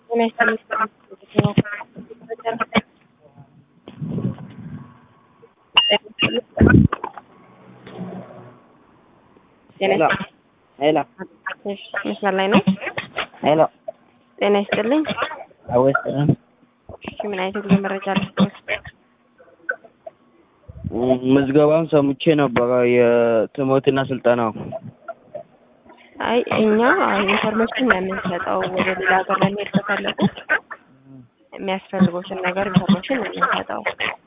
ጤና ይስጥልኝ። ሄሎ መስመር ላይ ነው። ሄሎ ጤና ይስጥልኝ። አወስ ምን አይነት ጉዞ መረጃ ልስጥዎት? ምዝገባውን ሰምቼ ነበረ የትምህርትና ስልጠናው። አይ እኛ ኢንፎርሜሽን ነው የምንሰጠው። ወደ ሌላ ሀገር ለመሄድ ከፈለጉ የሚያስፈልጉትን ነገር ኢንፎርሜሽን ነው የምንሰጠው።